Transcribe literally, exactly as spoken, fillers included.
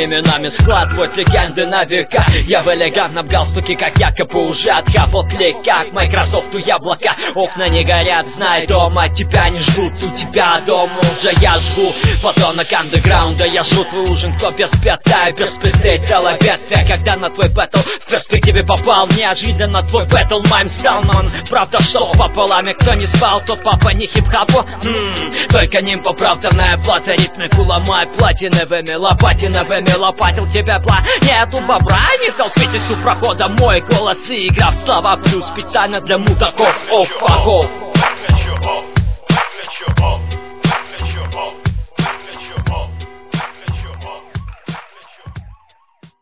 временами склад, вот легенды на века. Я в элегантном галстуке, как якобы уже откапал клей. Как Майкрософту яблока, окна не горят, знай, дома тебя не ждут. У тебя дома уже я жгу, подонок андеграунда. Я жру твой ужин, кто без пята и без пизды. Целое бедствие, когда на твой бэтл в перспективе попал. Неожиданно твой бэтл майм стал, ман. Правда, что пополам, и кто не спал, тот папа не хип-хапу. Хм, только ним поправданная плата, ритмику ломай платиновыми лопатиновыми. Лопатил тебя планету бобра. Не толпитесь у прохода, мой голос и игра в слова плюс специально для мудаков. Оф, факов.